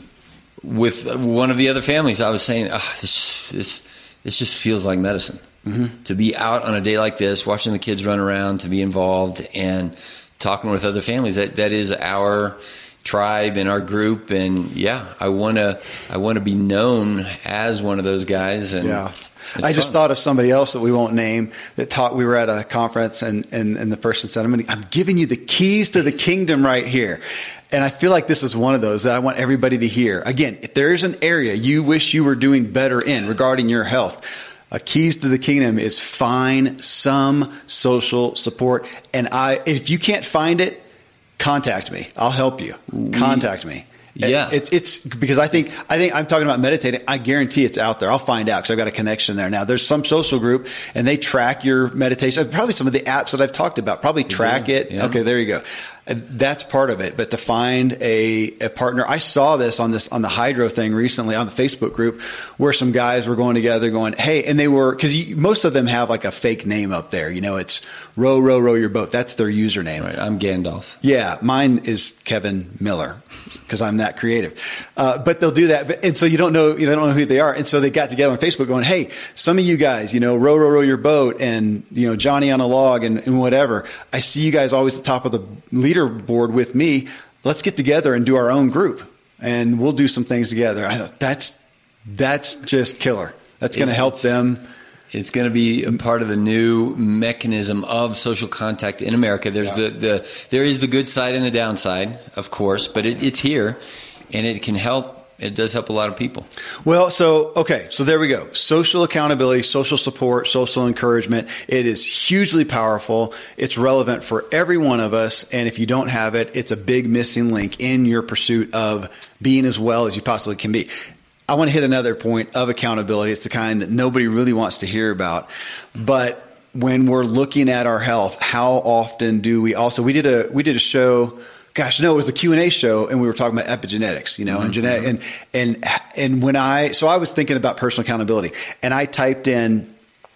with one of the other families, I was saying, oh, this this. This just feels like medicine. Mm-hmm. To be out on a day like this, watching the kids run around, to be involved and talking with other families. That that is our tribe and our group. And yeah, I want to I want to be known as one of those guys. And yeah. I just fun. thought of somebody else that we won't name that taught. We were at a conference and, and, and the person said, I'm, gonna, I'm giving you the keys to the kingdom right here. And I feel like this is one of those that I want everybody to hear. Again, if there is an area you wish you were doing better in regarding your health, a keys to the kingdom is find some social support. And I, if you can't find it, contact me. I'll help you. We, contact me. Yeah, it's it's because I think I think I'm talking about meditating. I guarantee it's out there. I'll find out because I've got a connection there now. There's some social group and they track your meditation. Probably some of the apps that I've talked about probably track it. Yeah. Okay, there you go. That's part of it. But to find a, a partner, I saw this on this on the Hydro thing recently on the Facebook group where some guys were going together going, hey, and they were, because most of them have like a fake name up there. You know, it's row, row, row your boat. That's their username. Right. I'm Gandalf. Yeah. Mine is Kevin Miller because I'm that creative. Uh, but they'll do that. But, and so you don't know, you don't know who they are. And so they got together on Facebook going, hey, some of you guys, you know, row, row, row your boat and, you know, Johnny on a log and, and whatever. I see you guys always at the top of the leaderboard with me. Let's get together and do our own group and we'll do some things together. I thought that's, that's just killer. That's going to help them. It's going to be a part of the new mechanism of social contact in America. There's yeah. the, the, there is the good side and the downside, of course, but it, it's here and it can help. It does help a lot of people. Well, so, okay. So there we go. Social accountability, social support, social encouragement. It is hugely powerful. It's relevant for every one of us. And if you don't have it, it's a big missing link in your pursuit of being as well as you possibly can be. I want to hit another point of accountability. It's the kind that nobody really wants to hear about. But when we're looking at our health, how often do we also, we did a, we did a show, gosh, no, it was the Q and A show, and we were talking about epigenetics, you know, mm-hmm. and genetic, and and and when I, so I was thinking about personal accountability, and I typed in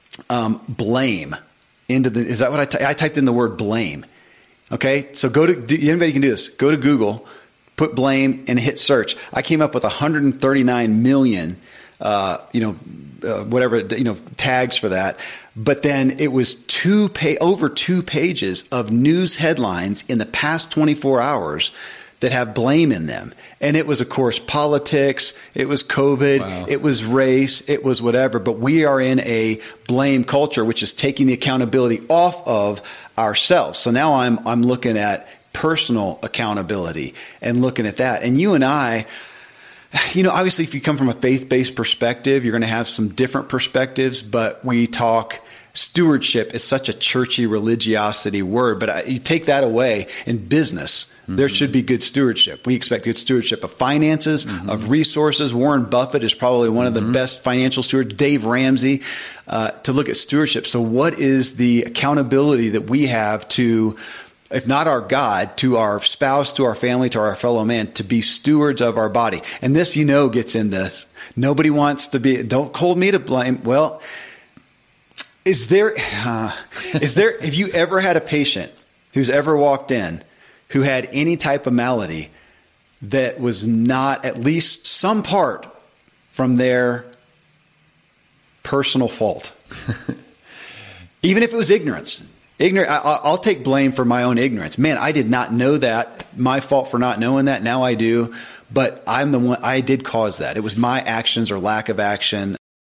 um, blame into the. Is that what I? T- I typed in the word blame. Okay, so go to anybody can do this. Go to Google, put blame, and hit search. I came up with one hundred thirty-nine million, uh, you know, uh, whatever you know tags for that. But then it was two pay over two pages of news headlines in the past twenty-four hours that have blame in them. And it was, of course, politics. It was COVID. Wow. It was race. It was whatever. But we are in a blame culture, which is taking the accountability off of ourselves. So now I'm I'm looking at personal accountability and looking at that. And you and I, you know, obviously, if you come from a faith-based perspective, you're going to have some different perspectives, but we talk stewardship is such a churchy religiosity word, but I, you take that away in business. Mm-hmm. There should be good stewardship. We expect good stewardship of finances, mm-hmm. of resources. Warren Buffett is probably one mm-hmm. of the best financial stewards. Dave Ramsey, uh, to look at stewardship. So what is the accountability that we have to, if not our God, to our spouse, to our family, to our fellow man, to be stewards of our body? And this, you know, gets into nobody wants to be, don't hold me to blame. Well, is there, uh, is there, have you ever had a patient who's ever walked in who had any type of malady that was not at least some part from their personal fault? Even if it was ignorance. Ignorant, I, I'll take blame for my own ignorance. Man, I did not know that. My fault for not knowing that. Now I do. But I'm the one, I did cause that. It was my actions or lack of action.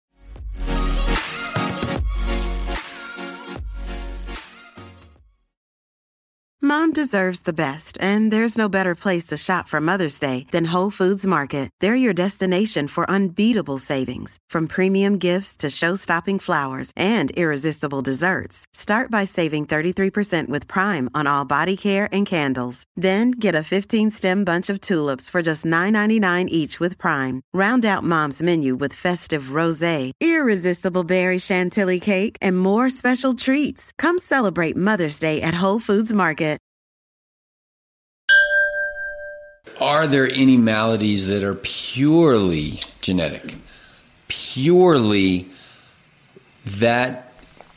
Mom deserves the best, and there's no better place to shop for Mother's Day than Whole Foods Market. They're your destination for unbeatable savings, from premium gifts to show-stopping flowers and irresistible desserts. Start by saving thirty-three percent with Prime on all body care and candles. Then get a fifteen-stem bunch of tulips for just nine ninety-nine each with Prime. Round out Mom's menu with festive rosé, irresistible berry chantilly cake, and more special treats. Come celebrate Mother's Day at Whole Foods Market. Are there any maladies that are purely genetic? Purely that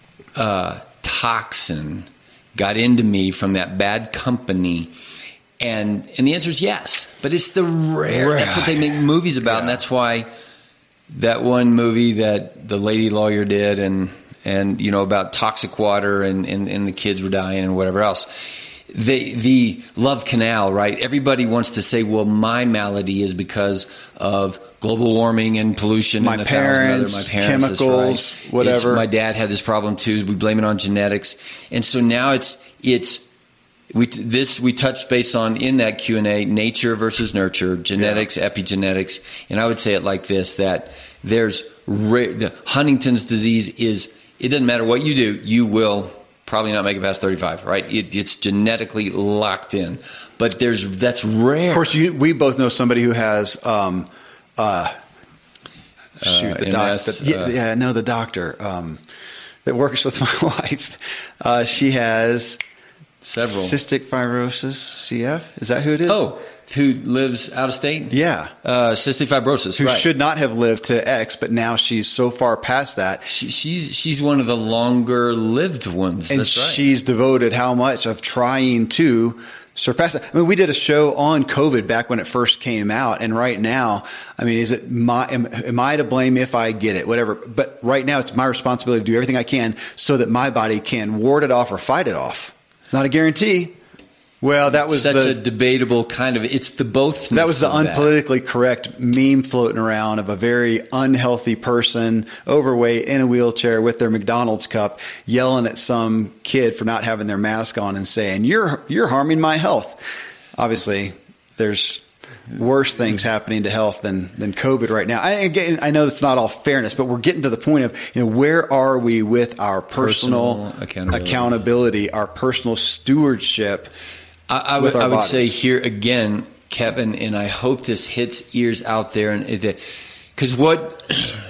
uh, toxin got into me from that bad company? And and the answer is yes. But it's the rare. Right. That's what they make movies about. Yeah. And that's why that one movie that the lady lawyer did and, and you know, about toxic water and, and, and the kids were dying and whatever else. The the love canal, right? Everybody wants to say, well, my malady is because of global warming and pollution my and a parents, thousand other my parents, chemicals, right. whatever. It's, my dad had this problem too. We blame it on genetics. And so now it's it's we this we touched base on in that Q and A, nature versus nurture, genetics, yeah. epigenetics. And I would say it like this, that there's the Huntington's disease is, it doesn't matter what you do, you will probably not make it past thirty-five, right? It, it's genetically locked in, but there's that's rare. Of course, you, we both know somebody who has, um, uh, shoot, the uh, M S, doctor. Yeah, uh, yeah, no, the doctor um, that works with my wife. Uh, she has several cystic fibrosis, C F. Is that who it is? Oh, who lives out of state? Yeah. Uh, cystic fibrosis, who right. should not have lived to X, but now she's so far past that. She, she's she's one of the longer lived ones. And That's right. she's devoted how much of trying to surpass it. I mean, we did a show on COVID back when it first came out. And right now, I mean, is it my, am, am I to blame if I get it, whatever. But right now it's my responsibility to do everything I can so that my body can ward it off or fight it off. Not a guarantee. Well, that was such the, a debatable kind of, it's the both. That was the unpolitically correct meme floating around of a very unhealthy person, overweight, in a wheelchair with their McDonald's cup, yelling at some kid for not having their mask on and saying, you're, you're harming my health. Obviously, there's worse things happening to health than, than COVID right now. I, again, I know that's not all fairness, but we're getting to the point of, you know, where are we with our personal, personal accountability. accountability, our personal stewardship? I, I would, I would say here again, Kevin, and I hope this hits ears out there, and because what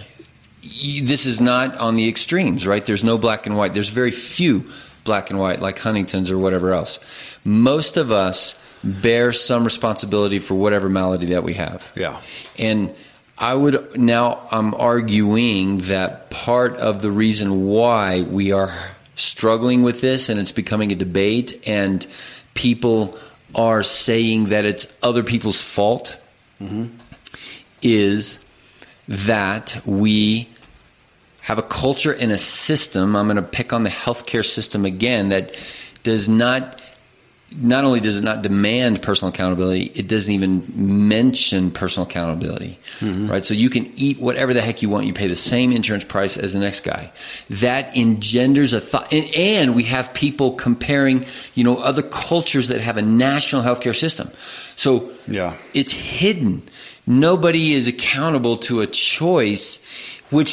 this is not on the extremes, right? There's no black and white. There's very few black and white, like Huntington's or whatever else. Most of us bear some responsibility for whatever malady that we have. Yeah, and I would now I'm arguing that part of the reason why we are struggling with this, and it's becoming a debate, and people are saying that it's other people's fault, mm-hmm. is that we have a culture and a system, I'm going to pick on the healthcare system again, that does not, not only does it not demand personal accountability, it doesn't even mention personal accountability, mm-hmm. right? So you can eat whatever the heck you want. You pay the same insurance price as the next guy. That engenders a thought. And, and we have people comparing, you know, other cultures that have a national healthcare system. So yeah. It's hidden. Nobody is accountable to a choice, which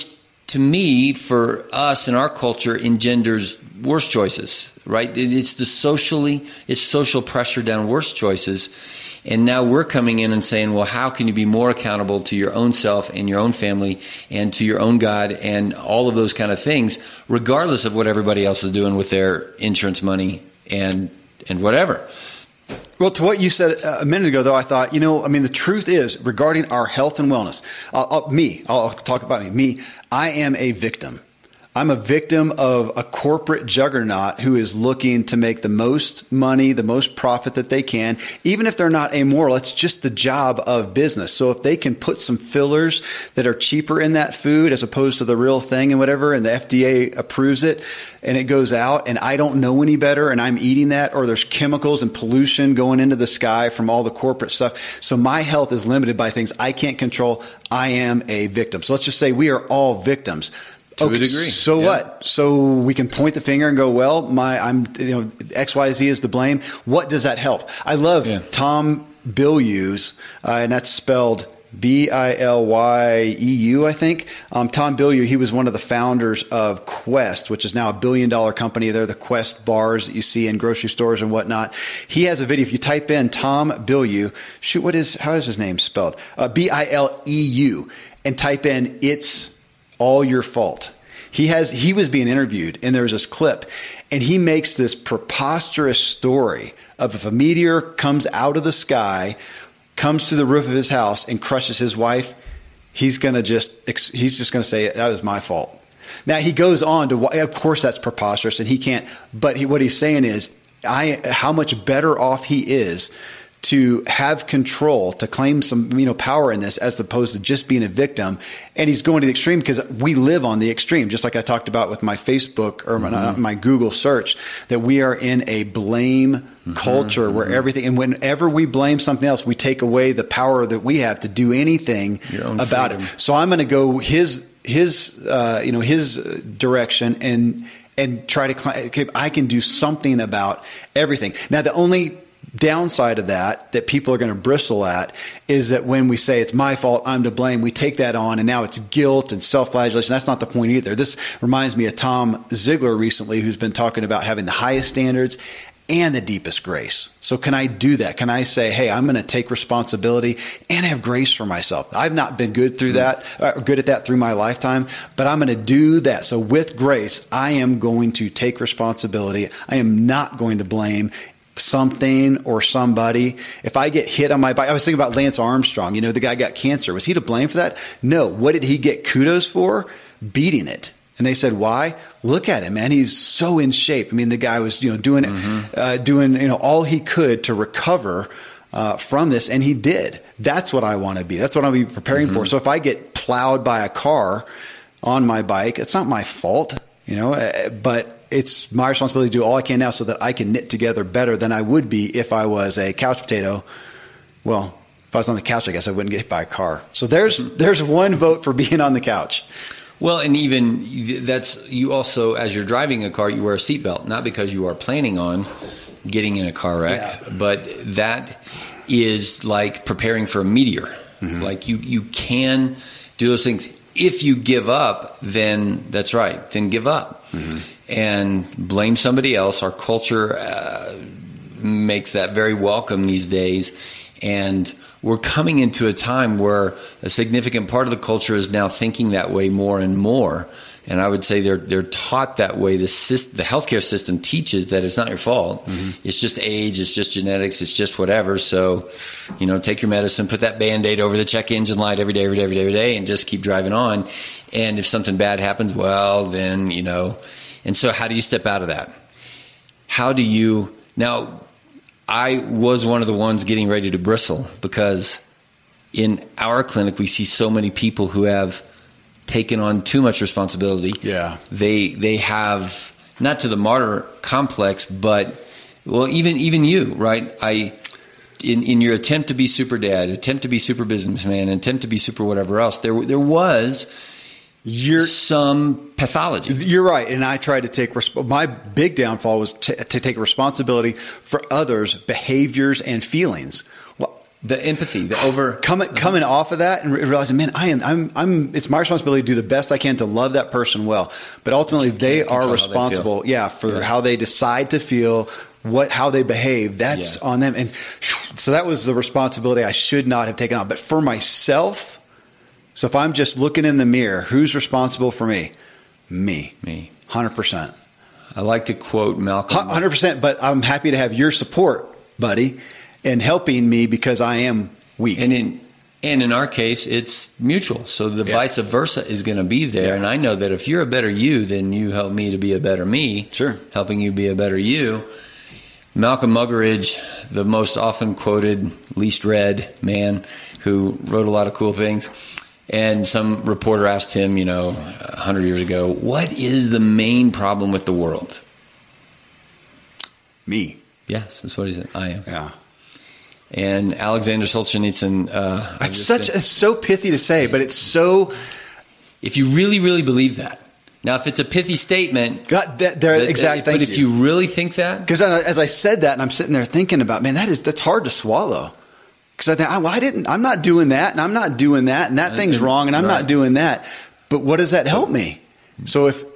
to me, for us in our culture, engenders worse choices, right? It's the socially, it's social pressure down worse choices. And now we're coming in and saying, well, how can you be more accountable to your own self and your own family and to your own God and all of those kind of things, regardless of what everybody else is doing with their insurance money and and whatever. Well, to what you said a minute ago, though, I thought, you know, I mean, the truth is, regarding our health and wellness, I'll, I'll, me, I'll talk about me. Me, I am a victim. I'm a victim of a corporate juggernaut who is looking to make the most money, the most profit that they can, even if they're not amoral. It's just the job of business. So if they can put some fillers that are cheaper in that food as opposed to the real thing and whatever, and the F D A approves it and it goes out and I don't know any better and I'm eating that, or there's chemicals and pollution going into the sky from all the corporate stuff. So my health is limited by things I can't control. I am a victim. So let's just say we are all victims. To okay, a degree. So yeah. what? So we can point the finger and go, well, my, I'm, you know, X, Y, Z is to blame. What does that help? I love yeah. Tom Bilyeu's, uh, and that's spelled B I L Y E U, I think. Um, Tom Bilyeu, he was one of the founders of Quest, which is now a billion dollar company. They're the Quest bars that you see in grocery stores and whatnot. He has a video. If you type in Tom Bilyeu, shoot, what is, how is his name spelled? Uh, B I L E U, and type in It's All Your Fault. He has, he was being interviewed and there's this clip and he makes this preposterous story of if a meteor comes out of the sky, comes to the roof of his house and crushes his wife, he's going to just, he's just going to say that was my fault. Now he goes on to, of course that's preposterous and he can't, but he, what he's saying is I, how much better off he is to have control, to claim some, you know, power in this as opposed to just being a victim. And he's going to the extreme because we live on the extreme, just like I talked about with my Facebook or my, mm-hmm. my Google search, that we are in a blame mm-hmm. culture where mm-hmm. everything, and whenever we blame something else, we take away the power that we have to do anything about freedom. It. So I'm going to go his, his, uh, you know, his direction and, and try to, okay, I can do something about everything. Now, the only downside of that, that people are going to bristle at, is that when we say it's my fault, I'm to blame, we take that on and now it's guilt and self-flagellation. That's not the point either. This reminds me of Tom Ziegler recently, who's been talking about having the highest standards and the deepest grace. So can I do that? Can I say, hey, I'm going to take responsibility and have grace for myself? I've not been good through that, uh, good at that through my lifetime, but I'm going to do that. So with grace, I am going to take responsibility. I am not going to blame something or somebody. If I get hit on my bike, I was thinking about Lance Armstrong. You know, the guy got cancer. Was he to blame for that? No. What did he get kudos for? Beating it. And they said, why? Look at him, man. He's so in shape. I mean, the guy was, you know, doing mm-hmm. it, uh, doing, you know, all he could to recover uh, from this. And he did. That's what I want to be. That's what I'll be preparing mm-hmm. for. So if I get plowed by a car on my bike, it's not my fault, you know, uh, but it's my responsibility to do all I can now so that I can knit together better than I would be if I was a couch potato. Well, if I was on the couch, I guess I wouldn't get hit by a car. So there's there's one vote for being on the couch. Well, and even that's, you also, as you're driving a car, you wear a seatbelt, not because you are planning on getting in a car wreck, yeah. but that is like preparing for a meteor. Mm-hmm. Like you, you can do those things. If you give up, then that's right. Then give up. Mm-hmm. And blame somebody else. Our culture uh, makes that very welcome these days. And we're coming into a time where a significant part of the culture is now thinking that way more and more. And I would say they're they're taught that way. The system, the healthcare system teaches that it's not your fault. Mm-hmm. It's just age. It's just genetics. It's just whatever. So, you know, take your medicine, put that Band-Aid over the check engine light every day, every day, every day, every day, and just keep driving on. And if something bad happens, well, then, you know. And so how do you step out of that? How do you – now, I was one of the ones getting ready to bristle because in our clinic we see so many people who have taken on too much responsibility. Yeah. They they have – not to the martyr complex, but – well, even even you, right? I in, in your attempt to be super dad, attempt to be super businessman, attempt to be super whatever else, there there was – You're, some pathology. You're right. And I tried to take resp- – my big downfall was t- to take responsibility for others' behaviors and feelings. Well, The empathy, the over coming coming off of that and realizing, man, I am I'm I'm it's my responsibility to do the best I can to love that person well. But ultimately they are responsible, they yeah, for yeah. how they decide to feel, what how they behave. That's yeah. on them. And so that was the responsibility I should not have taken on. But for myself, so if I'm just looking in the mirror, who's responsible for me? Me. Me. one hundred percent. I like to quote Malcolm. one hundred percent, but I'm happy to have your support, buddy, in helping me because I am weak. And in and in our case, it's mutual. So the yeah. vice versa is going to be there. Yeah. And I know that if you're a better you, then you help me to be a better me. Sure. Helping you be a better you. Malcolm Muggeridge, the most often quoted, least read man who wrote a lot of cool things. And some reporter asked him, you know, a hundred years ago, what is the main problem with the world? Me. Yes, that's what he said. I am. Yeah. And Alexander Solzhenitsyn. Uh, it's such it's so pithy to say, but it's so. If you really, really believe that. Now, if it's a pithy statement, God, that, there, that, exactly. But if you. you really think that, because as I said that, and I'm sitting there thinking about, man, that is that's hard to swallow. Because I think, well, I didn't. I'm not doing that, and I'm not doing that, and that and, thing's wrong, and I'm right. not doing that. But what does that help me? So if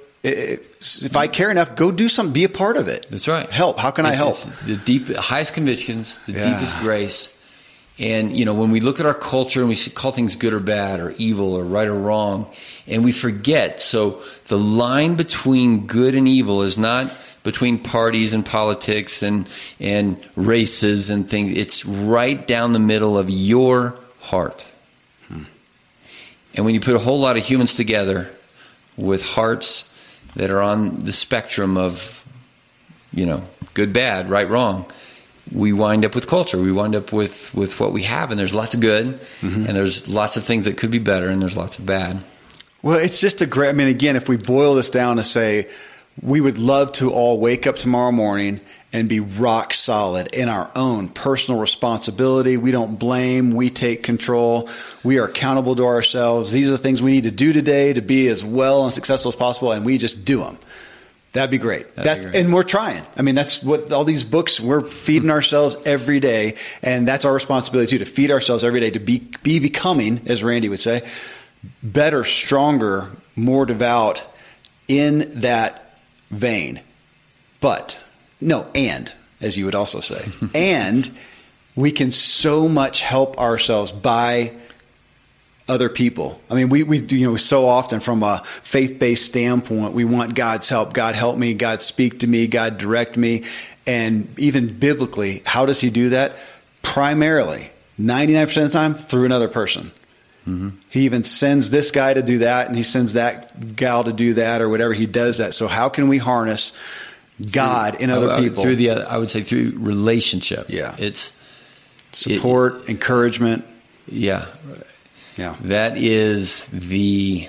if I care enough, go do something. Be a part of it. That's right. Help. How can it's, I help? It's the deep, highest convictions, the yeah. deepest grace. And, you know, when we look at our culture and we call things good or bad or evil or right or wrong, and we forget. So the line between good and evil is not between parties and politics and and races and things. It's right down the middle of your heart. Hmm. And when you put a whole lot of humans together with hearts that are on the spectrum of, you know, good, bad, right, wrong, we wind up with culture. We wind up with, with what we have, and there's lots of good, mm-hmm. and there's lots of things that could be better, and there's lots of bad. Well, it's just a great, I mean, again, if we boil this down to say, we would love to all wake up tomorrow morning and be rock solid in our own personal responsibility. We don't blame. We take control. We are accountable to ourselves. These are the things we need to do today to be as well and successful as possible, and we just do them. That'd be great. That'd that's, be great. And we're trying. I mean, that's what all these books, we're feeding ourselves every day, and that's our responsibility too, to feed ourselves every day, to be, be becoming, as Randy would say, better, stronger, more devout in that vein. But, no, and, as you would also say, and we can so much help ourselves by other people. I mean, we, we you know, so often from a faith-based standpoint, we want God's help. God help me. God speak to me. God direct me. And even biblically, how does he do that? Primarily, ninety-nine percent of the time, through another person. Mm-hmm. He even sends this guy to do that, and he sends that gal to do that, or whatever. He does that. So how can we harness God through, in other I, people? Through the, I would say through relationship. Yeah. It's support, it, encouragement. Yeah. Yeah. That is the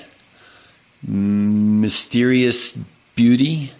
mysterious beauty,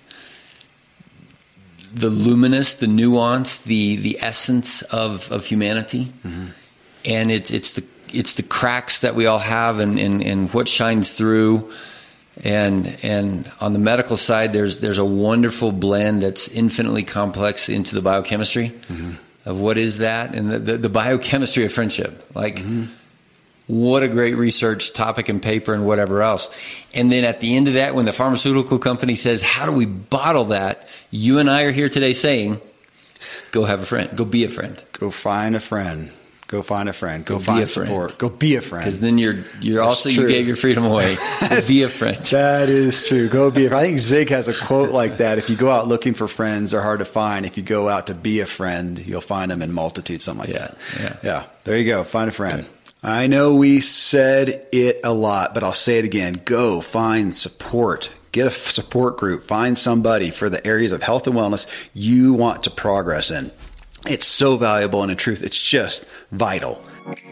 the luminous, the nuance, the, the essence of, of humanity. Mm-hmm. And it's it's the it's the cracks that we all have and, and, and what shines through. And and on the medical side, there's there's a wonderful blend that's infinitely complex into the biochemistry mm-hmm. of what is that, and the, the, the biochemistry of friendship. Like, mm-hmm. what a great research topic and paper and whatever else. And then at the end of that, when the pharmaceutical company says, how do we bottle that? You and I are here today saying, go have a friend. Go be a friend. Go find a friend. Go find a friend. Go, Go find support. Go be a friend. Because then you're you're That's also true. You gave your freedom away. Go be a friend. That is true. Go be a friend. I think Zig has a quote like that. If you go out looking for friends, they're hard to find. If you go out to be a friend, you'll find them in multitudes. Something like yeah. that. Yeah. Yeah. There you go. Find a friend. Good. I know we said it a lot, but I'll say it again. Go find support. Get a support group. Find somebody for the areas of health and wellness you want to progress in. It's so valuable, and in truth, it's just vital.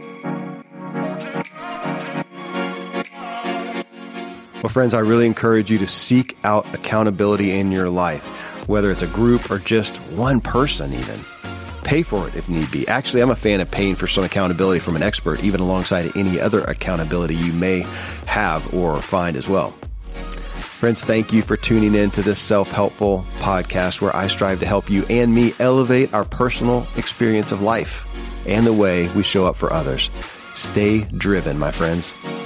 Well, friends, I really encourage you to seek out accountability in your life, whether it's a group or just one person even. Pay for it if need be. Actually, I'm a fan of paying for some accountability from an expert, even alongside any other accountability you may have or find as well. Friends, thank you for tuning in to this self-helpful podcast where I strive to help you and me elevate our personal experience of life. and the way we show up for others. Stay driven, my friends.